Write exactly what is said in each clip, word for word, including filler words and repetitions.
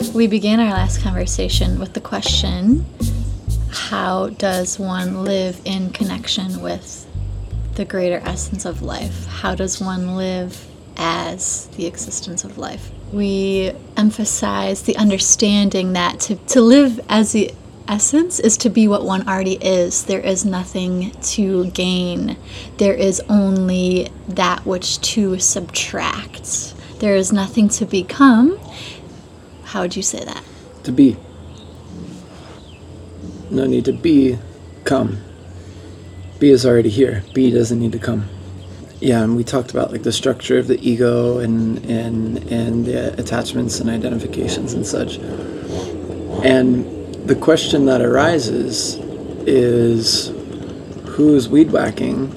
We began our last conversation with the question, how does one live in connection with the greater essence of life? How does one live as the existence of life? We emphasize the understanding that to, to live as the essence is to be what one already is. There is nothing to gain. There is only that which to subtract. There is nothing to become. How would you say that? To be. No need to be, come. Be is already here. Be doesn't need to come. Yeah, and we talked about like the structure of the ego and and and the attachments and identifications and such. And the question that arises is, who's weed whacking?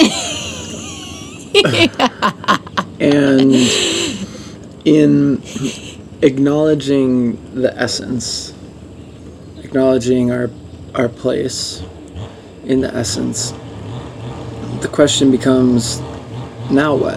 And in acknowledging the essence, acknowledging our our place in the essence, the question becomes, now what?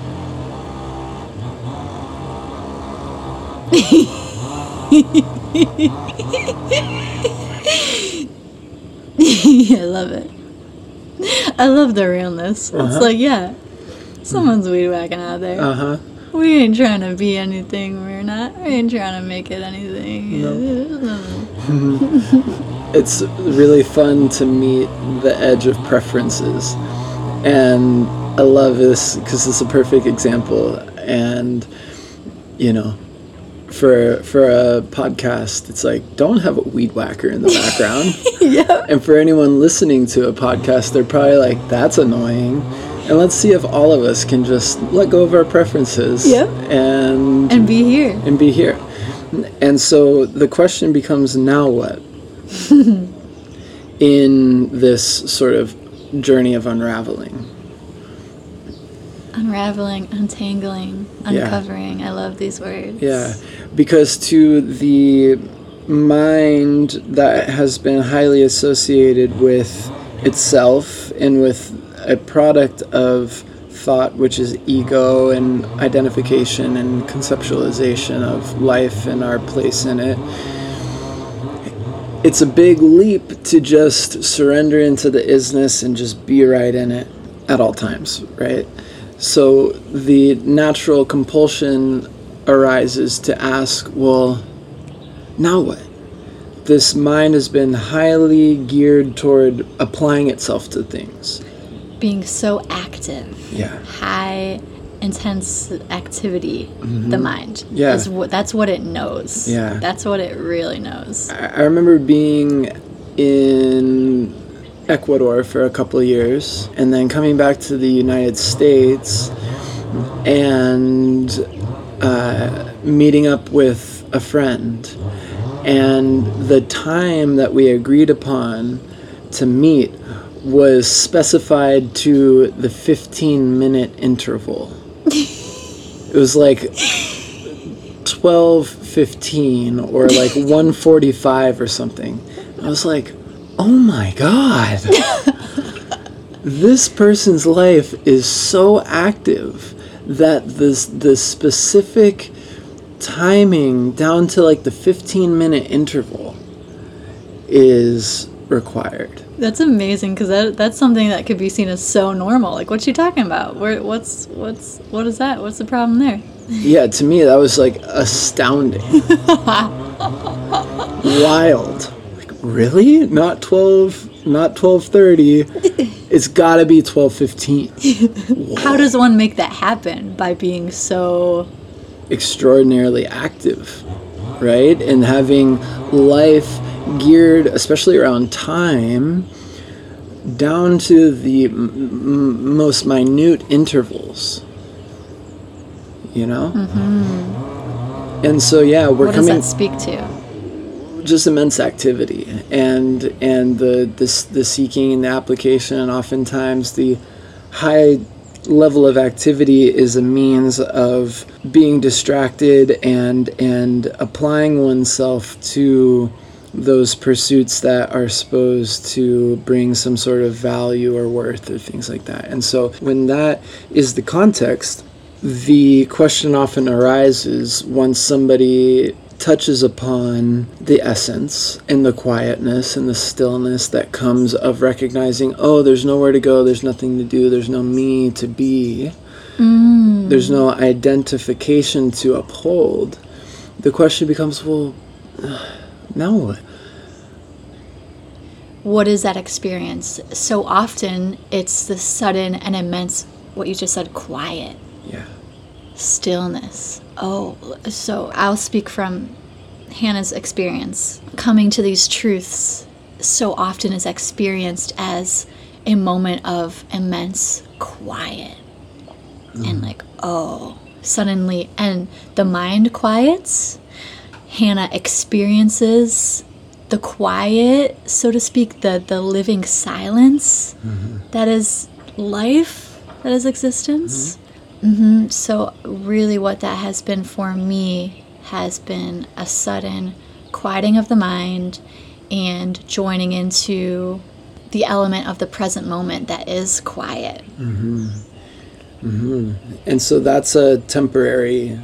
I love it. I love the realness. Uh-huh. It's like, yeah, someone's weed whacking out there. Uh-huh. We ain't trying to be anything. We're not. We ain't trying to make it anything. No. It's really fun to meet the edge of preferences. And I love this because it's a perfect example. And, you know, for for a podcast, it's like, don't have a weed whacker in the background. Yeah. And for anyone listening to a podcast, they're probably like, that's annoying. And let's see if all of us can just let go of our preferences. Yep. And and be here. And be here. And so the question becomes, now what? In this sort of journey of unraveling. Unraveling, untangling, uncovering. Yeah. I love these words. Yeah, because to the mind that has been highly associated with itself and with a product of thought, which is ego and identification and conceptualization of life and our place in it, it's a big leap to just surrender into the isness and just be right in it at all times, right? So the natural compulsion arises to ask, well, now what? This mind has been highly geared toward applying itself to things. Being so active. Yeah. High, intense activity, mm-hmm. The mind. Yeah. Is what, that's what it knows. Yeah. That's what it really knows. I, I remember being in Ecuador for a couple of years and then coming back to the United States and uh, meeting up with a friend. And the time that we agreed upon to meet was specified to the fifteen minute interval. It was like twelve fifteen or like one forty-five or something. I was like, oh my God, this person's life is so active that this the specific timing down to like the fifteen minute interval is required. That's amazing, because that that's something that could be seen as so normal. Like, what's she talking about? Where what's what's what is that? What's the problem there? Yeah, to me that was like astounding. Wild. Like, really? Not twelve not twelve thirty. It's got to be twelve fifteen. How does one make that happen? By being so extraordinarily active, right? And having life geared, especially around time, down to the m- m- most minute intervals, you know? Mm-hmm. And so, yeah, we're what coming... What does that speak to? Just immense activity and and the, this, the seeking and the application, and oftentimes the high level of activity is a means of being distracted and and applying oneself to those pursuits that are supposed to bring some sort of value or worth or things like that. And so when that is the context, the question often arises once somebody touches upon the essence and the quietness and the stillness that comes of recognizing, oh, there's nowhere to go, there's nothing to do, there's no me to be, mm. there's no identification to uphold. The question becomes, well, now what? What is that experience? So often it's the sudden and immense, what you just said, quiet. Yeah. Stillness. Oh, so I'll speak from Hannah's experience. Coming to these truths so often is experienced as a moment of immense quiet. Mm. And like, oh, suddenly, and the mind quiets. Hannah experiences the quiet, so to speak, the, the living silence mm-hmm. that is life, that is existence. Mm-hmm. Mm-hmm. So really what that has been for me has been a sudden quieting of the mind and joining into the element of the present moment that is quiet. Mm-hmm. Mm-hmm. And so that's a temporary,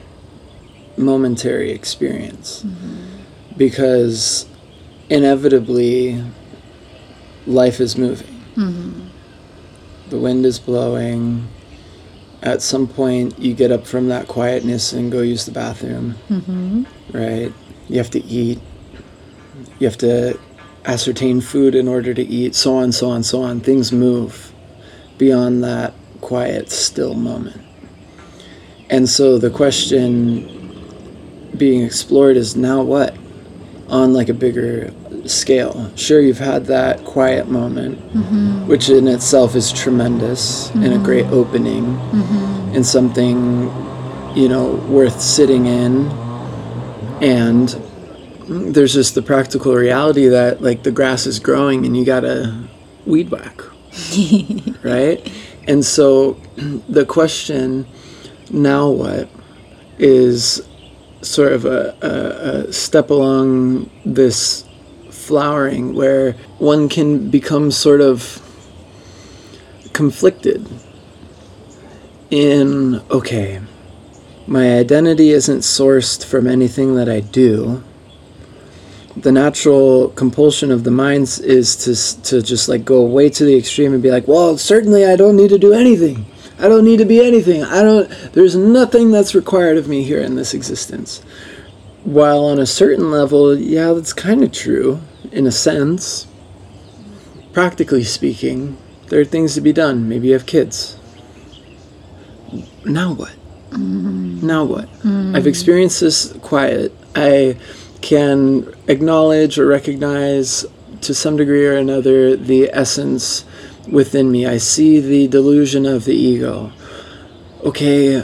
momentary experience mm-hmm. because inevitably life is moving. Mm-hmm. The wind is blowing. At some point, you get up from that quietness and go use the bathroom, mm-hmm. right? You have to eat. You have to ascertain food in order to eat, so on, so on, so on. Things move beyond that quiet, still moment. And so the question being explored is, now what? On like a bigger scale. Sure, you've had that quiet moment, mm-hmm. which in itself is tremendous mm-hmm. and a great opening mm-hmm. and something, you know, worth sitting in. And there's just the practical reality that like the grass is growing and you gotta weed whack, right? And so the question, now what, is sort of a, a, a step along this flowering where one can become sort of conflicted in, okay, my identity isn't sourced from anything that I do. The natural compulsion of the mind is to to just like go way to the extreme and be like, well, certainly I don't need to do anything. I don't need to be anything. I don't, there's nothing that's required of me here in this existence. While on a certain level, yeah, that's kind of true, in a sense. Practically speaking, there are things to be done. Maybe you have kids. Now what? Mm. Now what? Mm. I've experienced this quiet. I can acknowledge or recognize to some degree or another the essence within me. I see the delusion of the ego. Okay,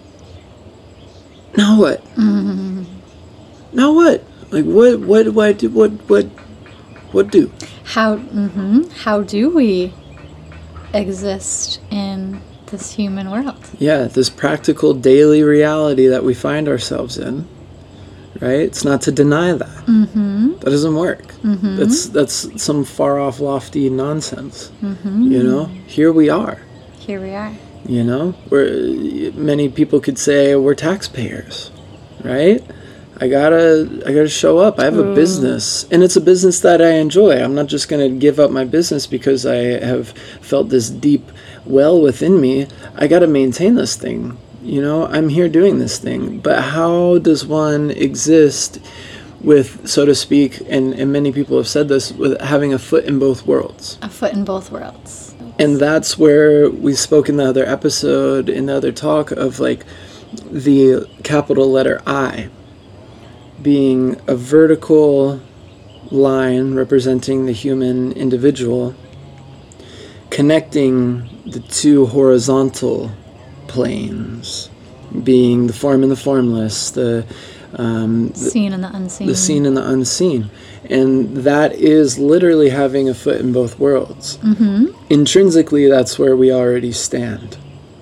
now what? Mm. Now what? Like what? What do I do? What? What? What do? How? Mm-hmm. How do we exist in this human world? Yeah, this practical daily reality that we find ourselves in. Right? It's not to deny that. Mm-hmm. That doesn't work. Mm-hmm. That's that's some far off, lofty nonsense. Mm-hmm. You know, here we are. Here we are. You know, where many people could say we're taxpayers, right? I gotta, I gotta show up. I have a business, and it's a business that I enjoy. I'm not just gonna give up my business because I have felt this deep well within me. I gotta maintain this thing. You know, I'm here doing this thing. But how does one exist with, so to speak, and, and many people have said this, with having a foot in both worlds? A foot in both worlds. And that's where we spoke in the other episode, in the other talk, of like the capital letter I being a vertical line representing the human individual, connecting the two horizontal planes, being the form and the formless, the, um, the seen and the unseen. The seen and the unseen. And that is literally having a foot in both worlds. Mm-hmm. Intrinsically, that's where we already stand.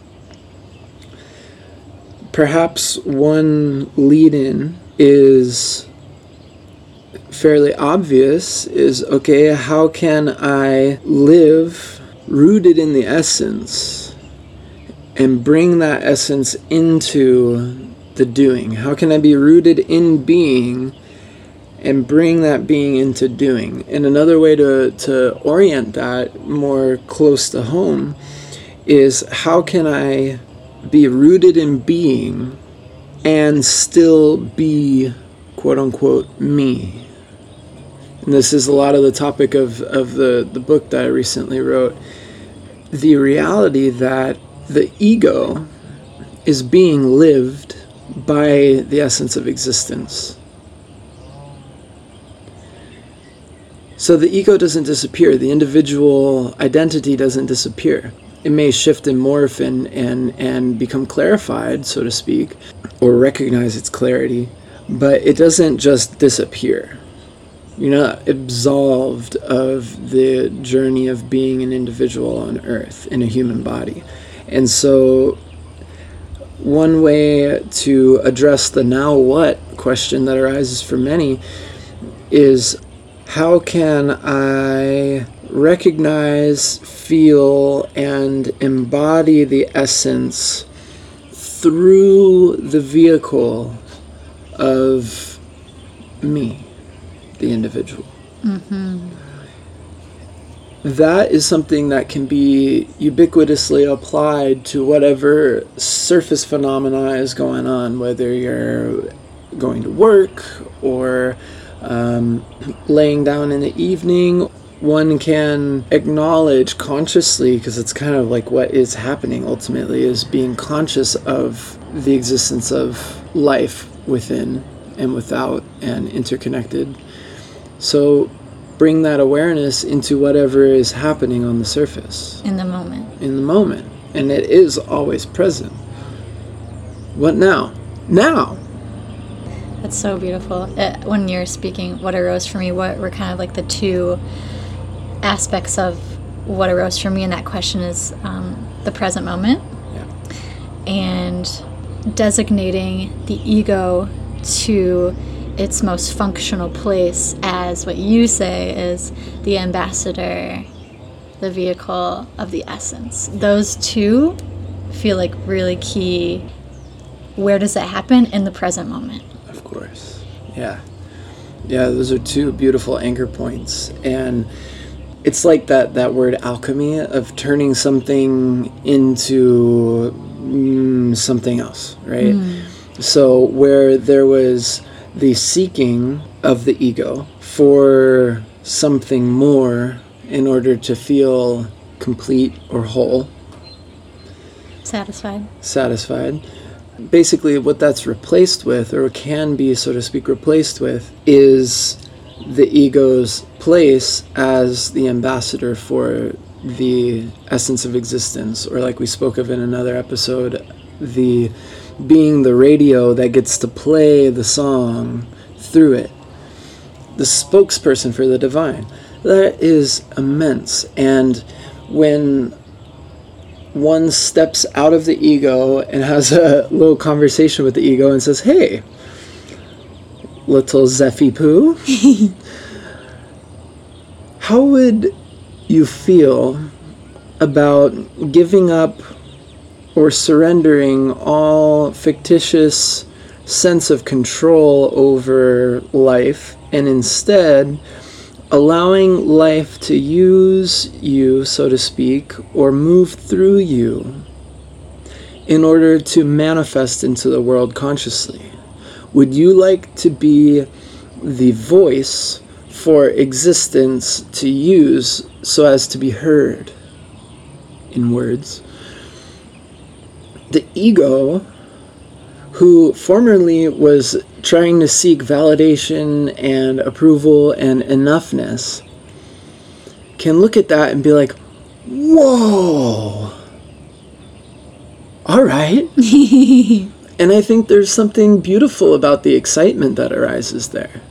Perhaps one lead-in is fairly obvious, is, okay, how can I live rooted in the essence and bring that essence into the doing? How can I be rooted in being and bring that being into doing? And another way to, to orient that more close to home is, how can I be rooted in being and still be, quote unquote, me? And this is a lot of the topic of, of the, the book that I recently wrote. The reality that the ego is being lived by the essence of existence. So the ego doesn't disappear. The individual identity doesn't disappear. It may shift and morph and, and, and become clarified, so to speak, or recognize its clarity, but it doesn't just disappear. You're not absolved of the journey of being an individual on earth in a human body. And so one way to address the now what question that arises for many is, how can I recognize, feel, and embody the essence through the vehicle of me, the individual? Mm-hmm. That is something that can be ubiquitously applied to whatever surface phenomena is going on, whether you're going to work or um, laying down in the evening. One can acknowledge consciously, because it's kind of like what is happening ultimately, is being conscious of the existence of life within and without and interconnected. So bring that awareness into whatever is happening on the surface. In the moment. In the moment. And it is always present. What now? Now! That's so beautiful. It, when you're speaking, what arose for me, what were kind of like the two aspects of what arose for me in that question is um, the present moment. Yeah. And designating the ego to its most functional place as what you say is the ambassador, the vehicle of the essence. Those two feel like really key. Where does that happen? In the present moment. Of course. Yeah. Yeah, those are two beautiful anchor points. And it's like that, that word alchemy of turning something into mm, something else, right? Mm. So where there was the seeking of the ego for something more in order to feel complete or whole. Satisfied. Satisfied. Basically what that's replaced with, or can be, so to speak, replaced with, is the ego's place as the ambassador for the essence of existence, or like we spoke of in another episode, the being the radio that gets to play the song through it, the spokesperson for the divine. That is immense. And when one steps out of the ego and has a little conversation with the ego and says, hey, little Zeffy Poo, how would you feel about giving up or surrendering all fictitious sense of control over life, and instead allowing life to use you, so to speak, or move through you in order to manifest into the world consciously? Would you like to be the voice for existence to use so as to be heard in words? The ego, who formerly was trying to seek validation and approval and enoughness, can look at that and be like, whoa, all right. And I think there's something beautiful about the excitement that arises there.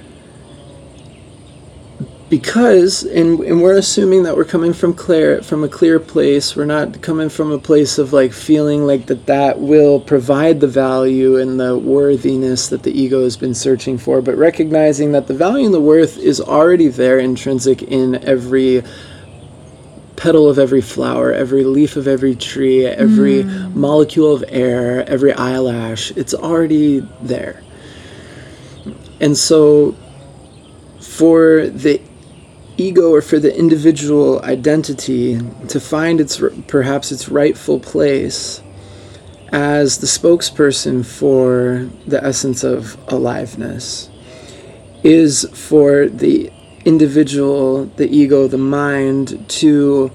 Because, and, and we're assuming that we're coming from clear, from a clear place. We're not coming from a place of like feeling like that that will provide the value and the worthiness that the ego has been searching for, but recognizing that the value and the worth is already there, intrinsic in every petal of every flower, every leaf of every tree, every mm. molecule of air, every eyelash. It's already there. And so for the ego, or for the individual identity to find its perhaps its rightful place as the spokesperson for the essence of aliveness, is for the individual, the ego, the mind, to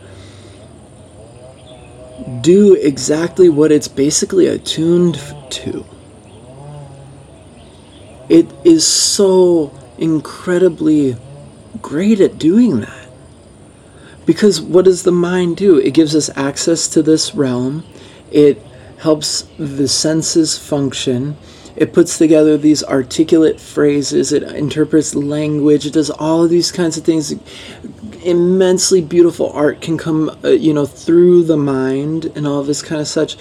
do exactly what it's basically attuned to. It is so incredibly great at doing that. Because what does the mind do? It gives us access to this realm. It helps the senses function. It puts together these articulate phrases. It interprets language. It does all of these kinds of things. Immensely beautiful art can come, uh, you know, through the mind and all this kind of such.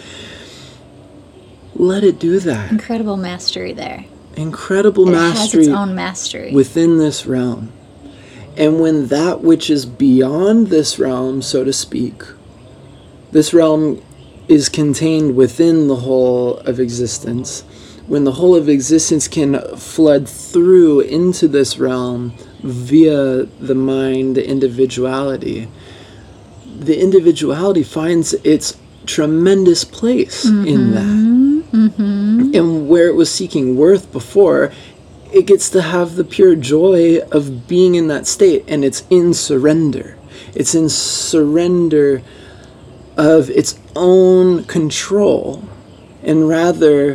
Let it do that. Incredible mastery there. Incredible it mastery. It has its own mastery. Within this realm. And when that which is beyond this realm, so to speak, this realm is contained within the whole of existence, when the whole of existence can flood through into this realm via the mind, the individuality, the individuality finds its tremendous place mm-hmm. in that. Mm-hmm. And where it was seeking worth before, it gets to have the pure joy of being in that state, and it's in surrender. It's in surrender of its own control, and rather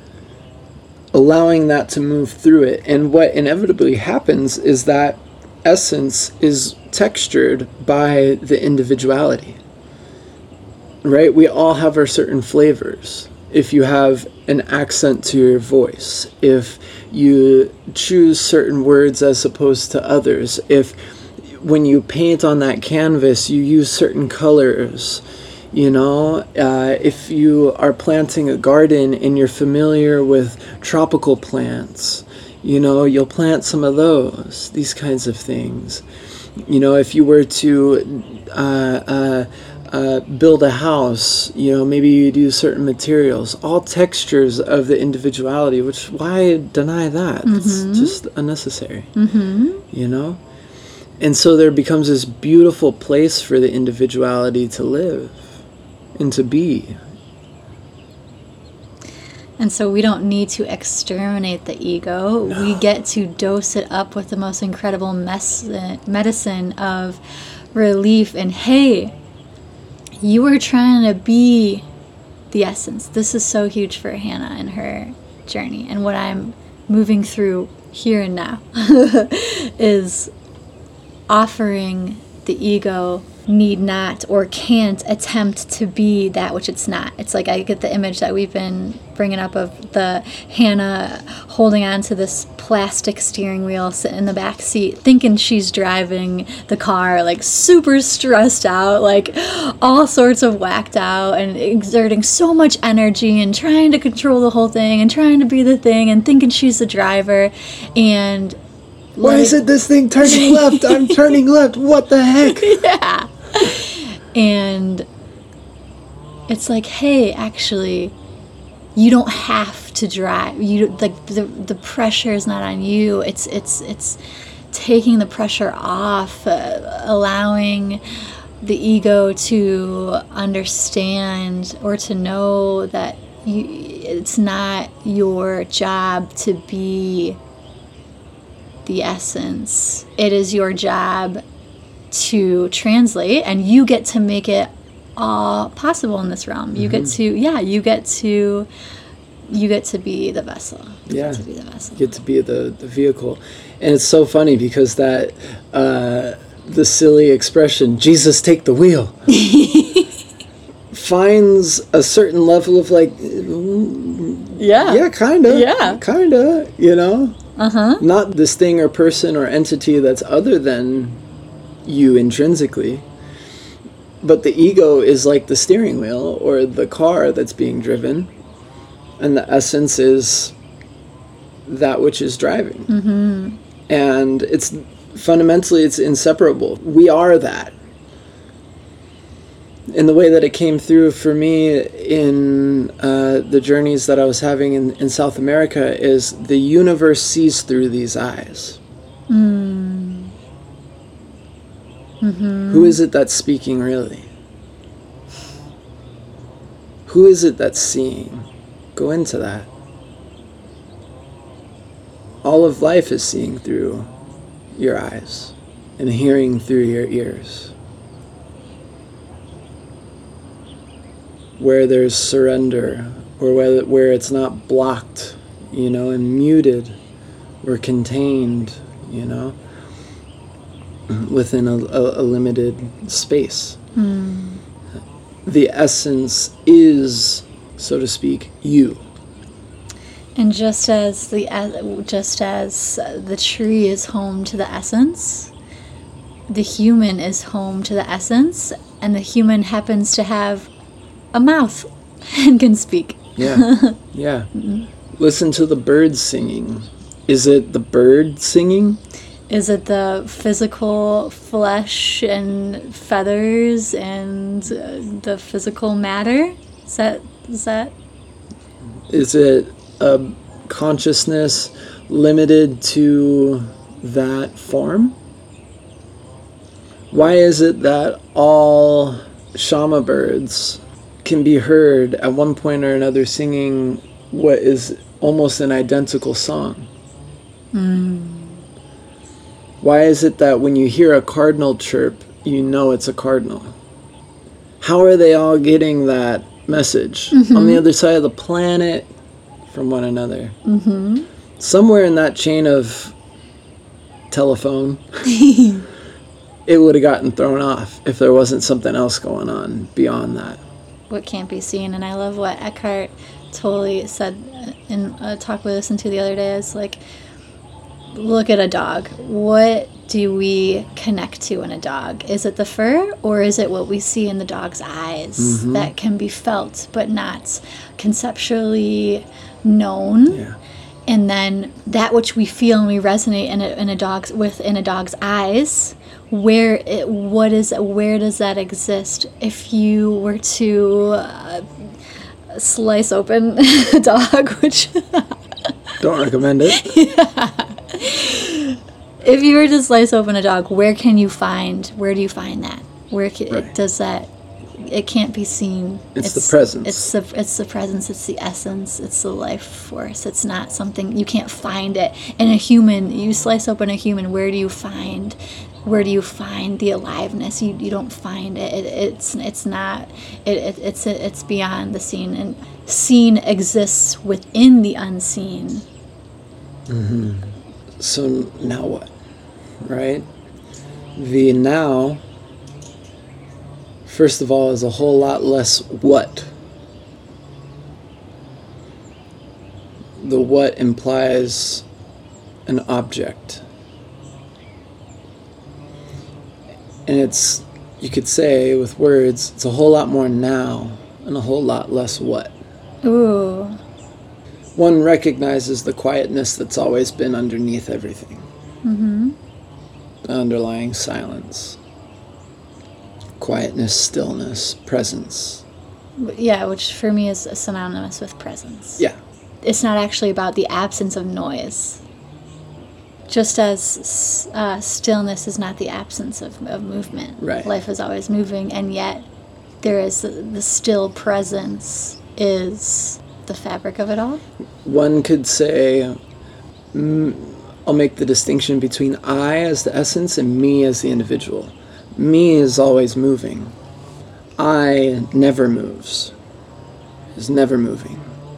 allowing that to move through it. And what inevitably happens is that essence is textured by the individuality, right? We all have our certain flavors. If you have an accent to your voice, if you choose certain words as opposed to others, if when you paint on that canvas you use certain colors, you know, uh, if you are planting a garden and you're familiar with tropical plants, you know, you'll plant some of those, these kinds of things. You know, if you were to uh, uh, uh, build a house, you know, maybe you do certain materials, all textures of the individuality, which, why deny that? Mm-hmm. It's just unnecessary, mm-hmm. you know? And so there becomes this beautiful place for the individuality to live and to be. And so we don't need to exterminate the ego. No. We get to dose it up with the most incredible mes- medicine of relief. And hey, you were trying to be the essence. This is so huge for Hannah and her journey. And what I'm moving through here and now is offering the ego need not or can't attempt to be that which it's not. It's like I get the image that we've been bringing up of the Hannah holding on to this plastic steering wheel sitting in the back seat thinking she's driving the car, like super stressed out, like all sorts of whacked out and exerting so much energy and trying to control the whole thing and trying to be the thing and thinking she's the driver. And why is it this thing turning left? I'm turning left. What the heck? Yeah. And it's like, hey, actually, you don't have to drive. You like the the pressure is not on you. It's it's it's taking the pressure off, uh, allowing the ego to understand or to know that you, it's not your job to be the essence. It is your job to translate, and you get to make it all possible in this realm. You mm-hmm. get to, yeah, you get to, you get to be the vessel. You yeah, get to be the vessel. You get to be the, the vehicle. And it's so funny because that, uh, the silly expression, Jesus take the wheel, finds a certain level of like, yeah, yeah, kind of, yeah, kind of, you know, uh-huh. not this thing or person or entity that's other than you intrinsically, but the ego is like the steering wheel or the car that's being driven, and the essence is that which is driving. Mm-hmm. And it's fundamentally it's inseparable. We are that. in the way that it came through for me in uh, the journeys that I was having in, in South America is the universe sees through these eyes. Mm. Mm-hmm. Who is it that's speaking really? Who is it that's seeing? Go into that. All of life is seeing through your eyes and hearing through your ears. Where there's surrender, or where, where it's not blocked, you know, and muted or contained, you know, within a, a, a limited space. Mm. The essence is, so to speak, you. And just as the just as the tree is home to the essence, the human is home to the essence, and the human happens to have a mouth and can speak. Yeah, yeah. Mm-hmm. Listen to the birds singing. Is it the bird singing? Is it the physical flesh and feathers and uh, the physical matter? Is that is that? Is it a consciousness limited to that form? Why is it that all shama birds can be heard at one point or another singing what is almost an identical song? Mm. Why is it that when you hear a cardinal chirp, you know it's a cardinal? How are they all getting that message mm-hmm. on the other side of the planet from one another? Mm-hmm. Somewhere in that chain of telephone, it would have gotten thrown off if there wasn't something else going on beyond that. What can't be seen. And I love what Eckhart Tolle said in a talk we listened to the other day. Is like, look at a dog. What do we connect to in a dog? Is it the fur, or is it what we see in the dog's eyes mm-hmm. that can be felt but not conceptually known? Yeah. And then that which we feel and we resonate in a, in a dog's with in a dog's eyes, where it what is where does that exist? If you were to uh, slice open a dog, which don't recommend it. Yeah. If you were to slice open a dog, where can you find, where do you find that? Where can, right. it, does that, it can't be seen. It's, it's the presence. It's the, it's the presence, it's the essence, it's the life force. It's not something, you can't find it. In a human, you slice open a human, where do you find, where do you find the aliveness? You you don't find it. it it's it's not, it, it it's it's beyond the seen. And seen exists within the unseen. Mm-hmm. So now what, right? The now, first of all, is a whole lot less what. The what implies an object. And it's, you could say with words, it's a whole lot more now and a whole lot less what. Ooh. One recognizes the quietness that's always been underneath everything. Mm-hmm. The underlying silence. Quietness, stillness, presence. Yeah, which for me is synonymous with presence. Yeah. It's not actually about the absence of noise. Just as uh, stillness is not the absence of, of movement. Right. Life is always moving, and yet there is the, the still presence is the fabric of it all. One could say, mm, I'll make the distinction between I as the essence and me as the individual. Me is always moving. I never moves. Is never moving.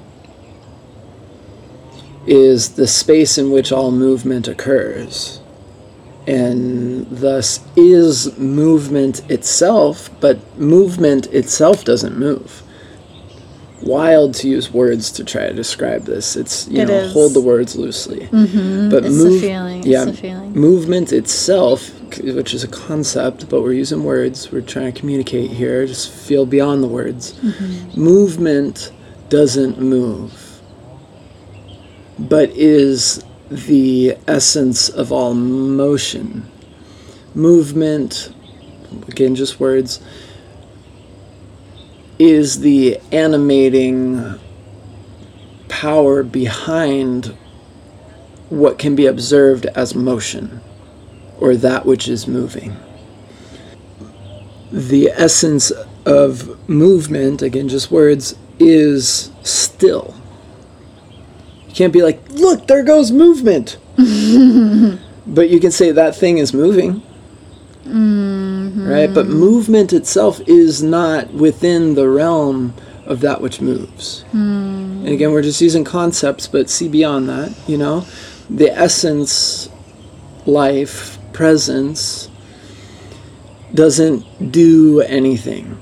Is the space in which all movement occurs. And thus is movement itself, but movement itself doesn't move. Wild to use words to try to describe this. It's, you it know, is. hold the words loosely. Mm-hmm. But it's move, a feeling. It's yeah, a feeling. Movement itself, which is a concept, but we're using words. We're trying to communicate here. Just feel beyond the words. Mm-hmm. Movement doesn't move, but is the essence of all motion. Movement, again, just words, is the animating power behind what can be observed as motion, or that which is moving. The essence of movement, again, just words, is still. You can't be like, look, there goes movement. But you can say that thing is moving. Mm-hmm. Right? But movement itself is not within the realm of that which moves. Mm. And again, we're just using concepts, but see beyond that, you know? The essence, life, presence, doesn't do anything.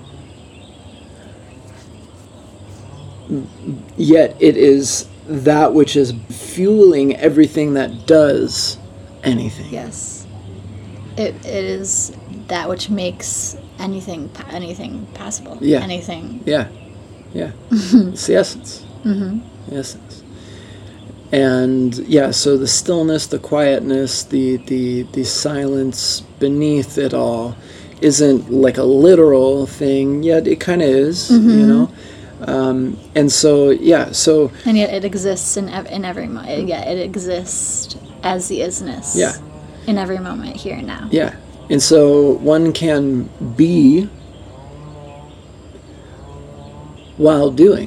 Yet it is that which is fueling everything that does anything. Yes. It, it is that which makes anything anything possible. Yeah. Anything. Yeah. Yeah. It's the essence. Mm-hmm. The essence. And yeah, so the stillness, the quietness, the, the, the silence beneath it all isn't like a literal thing, yet it kind of is, mm-hmm. you know? Um, and so, yeah, so... And yet it exists in, ev- in every moment. Yeah, it exists as the isness. Yeah. In every moment, here and now. Yeah. And so one can be while doing.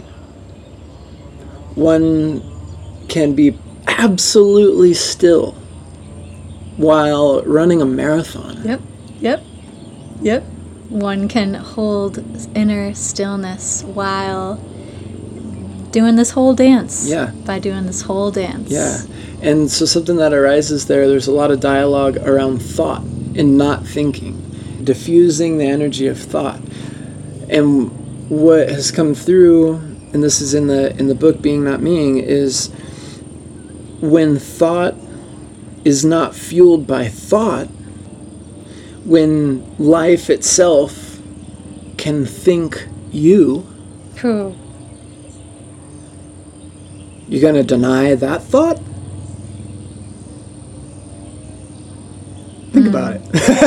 One can be absolutely still while running a marathon. Yep. Yep. Yep. One can hold inner stillness while doing this whole dance. Yeah. By doing this whole dance. Yeah. And so something that arises there, there's a lot of dialogue around thought and not thinking, diffusing the energy of thought. And what has come through, and this is in the in the book Being Not Meing, is when thought is not fueled by thought, when life itself can think you, True. You're going to deny that thought? Think mm. about it.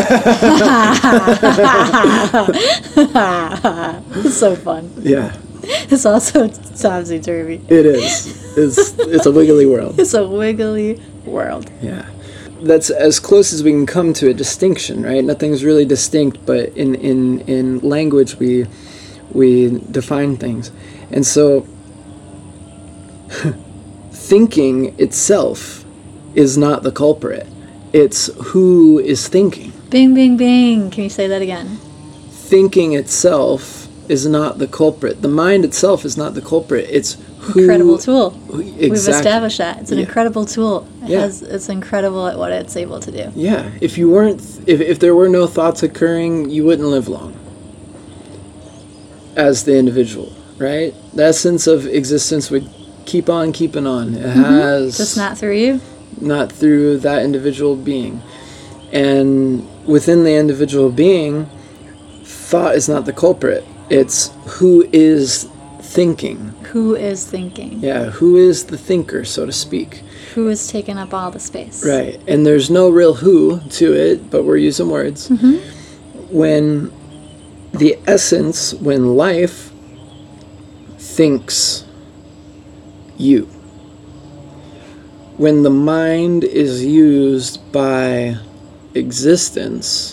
It's so fun. Yeah. It's also topsy-turvy. It is. It's, it's a wiggly world. It's a wiggly world. Yeah. That's as close as we can come to a distinction, right? Nothing's really distinct, but in, in, in language we we define things. And so thinking itself is not the culprit. It's who is thinking. Bing, bing, bing. Can you say that again? Thinking itself is not the culprit. The mind itself is not the culprit. It's who... Incredible tool. Who, exactly. We've established that. It's an yeah. incredible tool. It yeah. has, it's incredible at what it's able to do. Yeah. If you weren't... If, if there were no thoughts occurring, you wouldn't live long. As the individual, right? The essence of existence would keep on keeping on. It mm-hmm. has... Just not through you? Not through that individual being. And within the individual being, thought is not the culprit. It's who is thinking. Who is thinking. Yeah, who is the thinker, so to speak. Who is taking up all the space. Right, and there's no real who to it, but we're using words. Mm-hmm. When the essence, when life thinks you, when the mind is used by existence,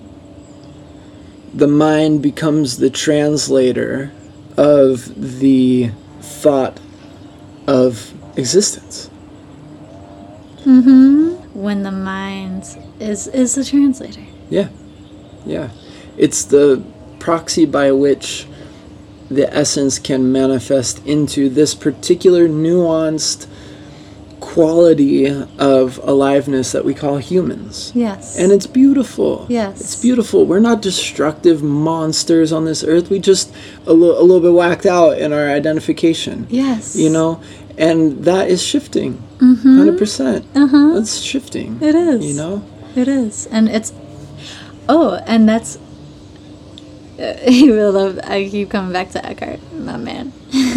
the mind becomes the translator of the thought of existence. Mm-hmm. When the mind is is the translator. Yeah. Yeah. It's the proxy by which the essence can manifest into this particular nuanced quality of aliveness that we call humans. Yes. And it's beautiful. Yes. It's beautiful. We're not destructive monsters on this earth. We just a, li- a little bit whacked out in our identification. Yes. You know? And that is shifting. Mm-hmm. one hundred percent. Uh-huh. That's shifting. It is. You know? It is. And it's... Oh, and that's... Uh, I love... I keep coming back to Eckhart, my man.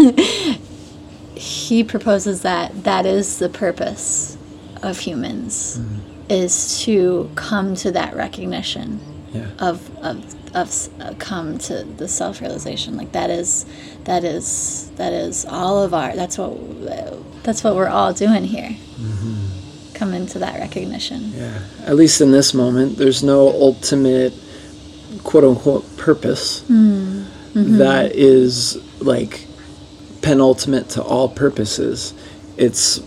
He proposes that that is the purpose of humans, mm. is to come to that recognition Yeah. of of of s- uh, come to the self realization. Like that is that is that is all of our. That's what that's what we're all doing here. Come into that recognition. Yeah. At least in this moment, there's no ultimate quote unquote purpose Mm. Mm-hmm. that is like penultimate to all purposes. It's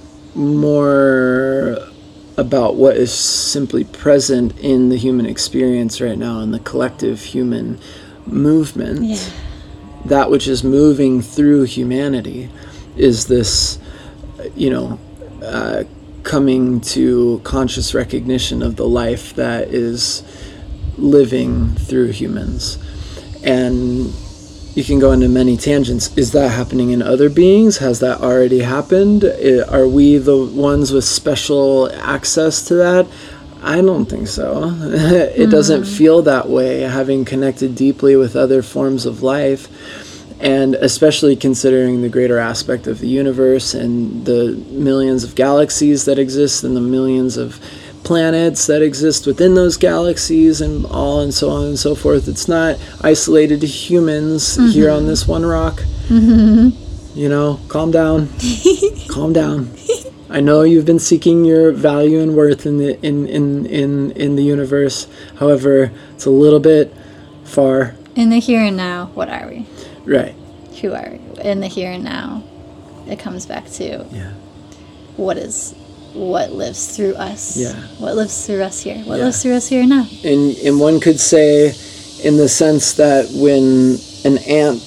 more about what is simply present in the human experience right now, in the collective human movement. Yeah. That which is moving through humanity is this, you know, uh, coming to conscious recognition of the life that is living through humans. And you can go into many tangents. Is that happening in other beings? Has that already happened? I- Are we the ones with special access to that? I don't think so. It doesn't feel that way, having connected deeply with other forms of life, and especially considering the greater aspect of the universe and the millions of galaxies that exist and the millions of planets that exist within those galaxies and all and so on and so forth. It's not isolated to humans here on this one rock. You know, calm down. Calm down. I know you've been seeking your value and worth in the in, in, in, in the universe. However, it's a little bit far. In the here and now, what are we? Right. Who are we? In the here and now, it comes back to Yeah. what is what lives through us. Yeah. What lives through us here? What Yeah. lives through us here now? And and one could say, in the sense that when an ant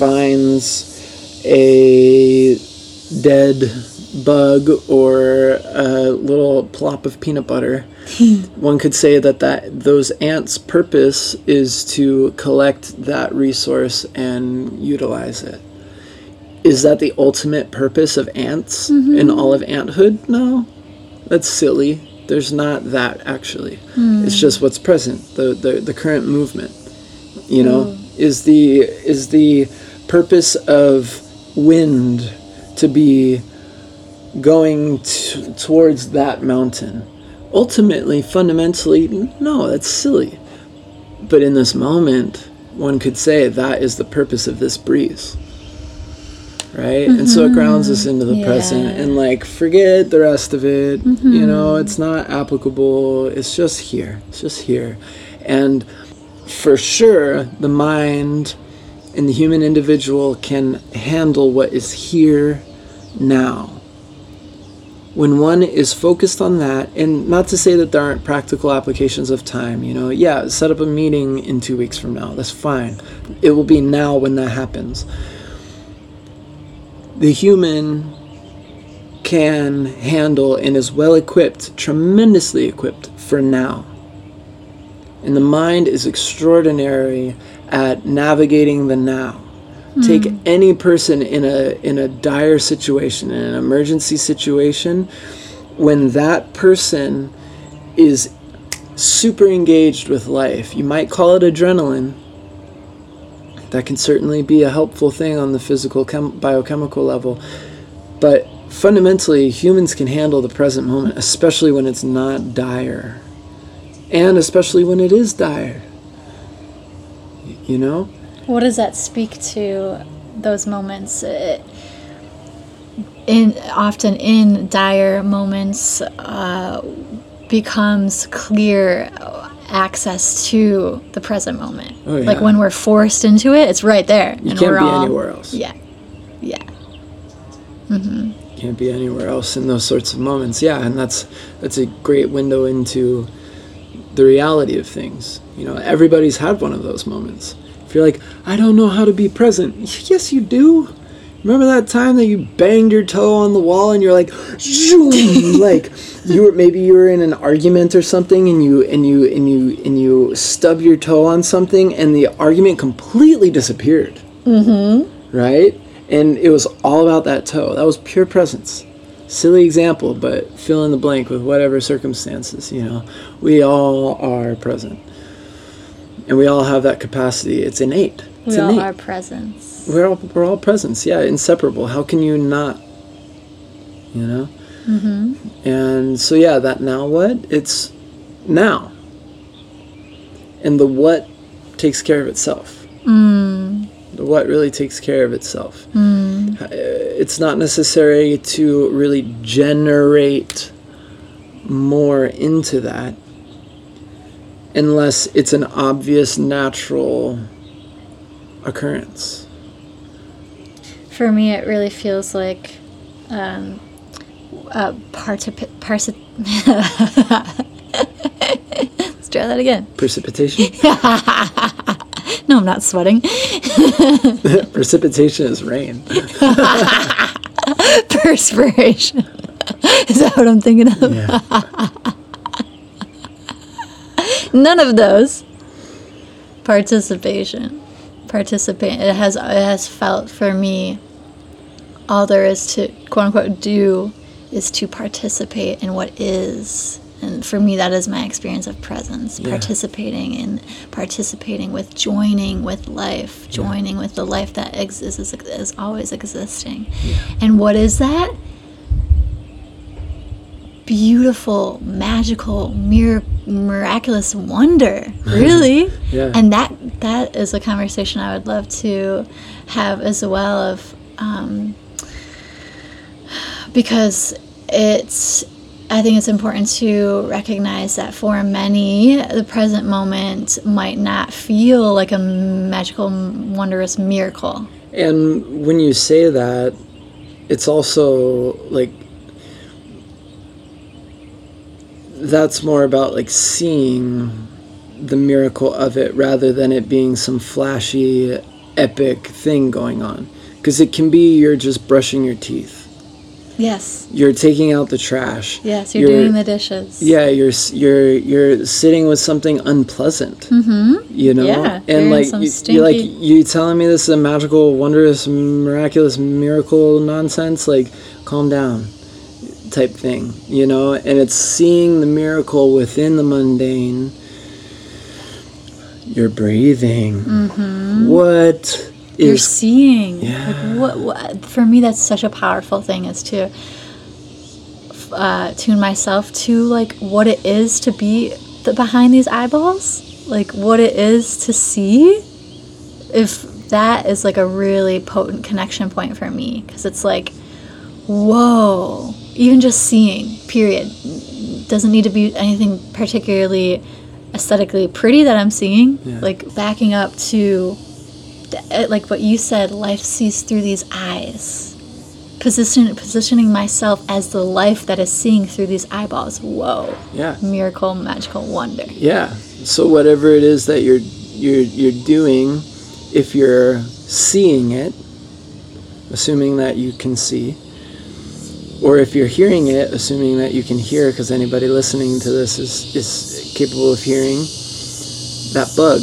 finds a dead bug or a little plop of peanut butter, one could say that, that those ants' purpose is to collect that resource and utilize it. Is that the ultimate purpose of ants in all of anthood? No. That's silly. There's not that, actually. It's just what's present, the, the, the current movement. You know, is the is the purpose of wind to be going t- towards that mountain? Ultimately, fundamentally, no, that's silly. But in this moment, one could say that is the purpose of this breeze. Right? And so it grounds us into the Yeah. present and like forget the rest of it. You know, it's not applicable. It's just here. It's just here. And for sure, the mind and the human individual can handle what is here now. When one is focused on that, and not to say that there aren't practical applications of time, you know, yeah, set up a meeting in two weeks from now. That's fine. It will be now when that happens. The human can handle and is well equipped, tremendously equipped for now. And the mind is extraordinary at navigating the now. Mm. Take any person in a in a dire situation, in an emergency situation, when that person is super engaged with life. You might call it adrenaline. That can certainly be a helpful thing on the physical, chem- biochemical level. But fundamentally, humans can handle the present moment, especially when it's not dire. And especially when it is dire. You know? What does that speak to, those moments? It, in often in dire moments uh, becomes clear access to the present moment. Oh, yeah. Like when we're forced into it, it's right there. You and can't we're be all, anywhere else. Yeah. Yeah. You can't be anywhere else in those sorts of moments. Yeah, and that's that's a great window into the reality of things. You know, everybody's had one of those moments. If you're like, I don't know how to be present. Yes, you do. Remember that time that you banged your toe on the wall and you're like, zoom, like you were maybe you were in an argument or something and you and you and you and you stub your toe on something and the argument completely disappeared. Mm-hmm. Right? And it was all about that toe. That was pure presence. Silly example, but fill in the blank with whatever circumstances, you know. We all are present. And we all have that capacity. It's innate. It's We all innate. are presence. We're all we're all presence, yeah, inseparable. How can you not? You know? Mm-hmm. And so yeah, that now what? It's now. And the what takes care of itself. Mm. The what really takes care of itself. Mm. It's not necessary to really generate more into that unless it's an obvious natural occurrence. For me, it really feels like um, uh, particip- particip- Let's try that again. Precipitation? No, I'm not sweating. Precipitation is rain. Perspiration. Is that what I'm thinking of? Yeah. None of those. Participation. Participate. It has it has felt for me, all there is to quote unquote do is to participate in what is. And for me, that is my experience of presence. Yeah. Participating in, participating with, joining with life, joining yeah. with the life that exists is, is always existing. Yeah. And what is that? Beautiful, magical, mir- miraculous wonder, really. Yeah. And that that is a conversation I would love to have as well, of um, because it's, I think it's important to recognize that for many, the present moment might not feel like a magical, wondrous miracle. And when you say that, it's also like, that's more about like seeing the miracle of it rather than it being some flashy, epic thing going on. Because it can be you're just brushing your teeth. Yes. You're taking out the trash. Yes, you're, you're doing the dishes. Yeah, you're you're you're sitting with something unpleasant. Mm-hmm. You know, yeah, and like some you, stinky... you're like you telling me this is a magical, wondrous, miraculous miracle nonsense. Like, calm down, type thing. You know, and it's seeing the miracle within the mundane. You're breathing. Mm-hmm. What? You're seeing. Yeah. Like what, what? For me, that's such a powerful thing, is to uh, tune myself to like what it is to be the, behind these eyeballs, like what it is to see. If that is like a really potent connection point for me, because it's like, whoa, even just seeing. Period. Doesn't need to be anything particularly aesthetically pretty that I'm seeing. Yeah. Like backing up to. Like what you said, life sees through these eyes. Position, positioning myself as the life that is seeing through these eyeballs. Whoa. Yeah. Miracle, magical wonder. Yeah. So whatever it is that you're you're you're doing, if you're seeing it, assuming that you can see, or if you're hearing it, assuming that you can hear, because anybody listening to this is is capable of hearing that bug.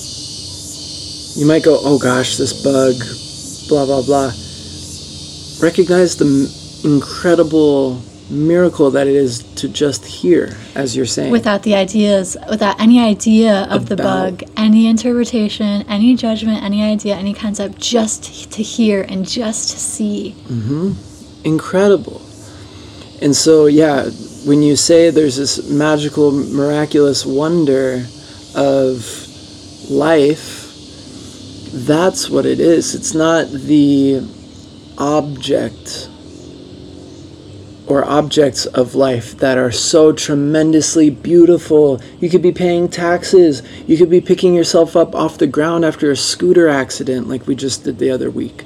You might go, oh gosh, this bug, blah, blah, blah. Recognize the m- incredible miracle that it is to just hear, as you're saying. Without the ideas, without any idea of About. the bug, any interpretation, any judgment, any idea, any concept, just to hear and just to see. Mm-hmm. Incredible. And so, yeah, when you say there's this magical, miraculous wonder of life, that's what it is. It's not the object or objects of life that are so tremendously beautiful. You could be paying taxes. You could be picking yourself up off the ground after a scooter accident like we just did the other week.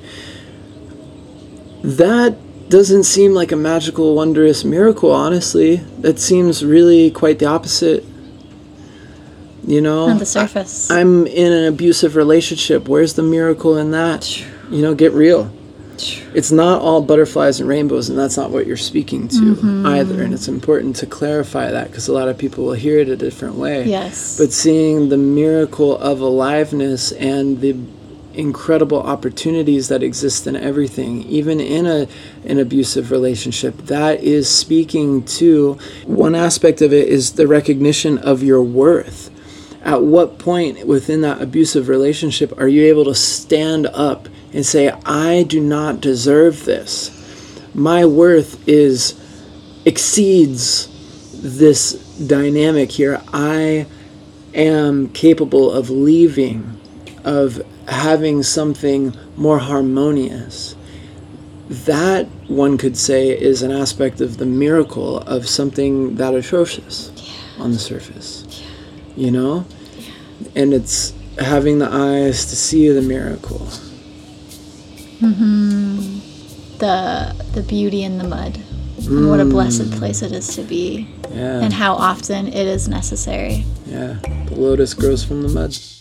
That doesn't seem like a magical, wondrous miracle, honestly. That seems really quite the opposite. You know, on the surface. I, I'm in an abusive relationship. Where's the miracle in that? You know, get real. It's not all butterflies and rainbows, and that's not what you're speaking to mm-hmm. either. And it's important to clarify that, because a lot of people will hear it a different way. Yes. But seeing the miracle of aliveness and the incredible opportunities that exist in everything, even in a an abusive relationship, that is speaking to one aspect of it is the recognition of your worth. At what point within that abusive relationship are you able to stand up and say, I do not deserve this. My worth is exceeds this dynamic here. I am capable of leaving, of having something more harmonious, that, one could say, is an aspect of the miracle of something that atrocious Yeah. on the surface. Yeah. You know? Yeah. And it's having the eyes to see the miracle. Mm-hmm. The the beauty in the mud. Mm. And what a blessed place it is to be. Yeah. And how often it is necessary. Yeah. The lotus grows from the mud.